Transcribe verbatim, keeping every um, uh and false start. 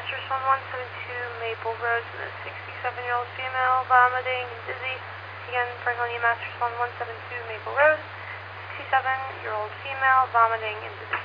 Masters one one seven two Maple Road, and a sixty-seven-year-old female vomiting and dizzy. Again, Franklin E. Masters one one seven two Maple Road, sixty-seven-year-old female vomiting and dizzy.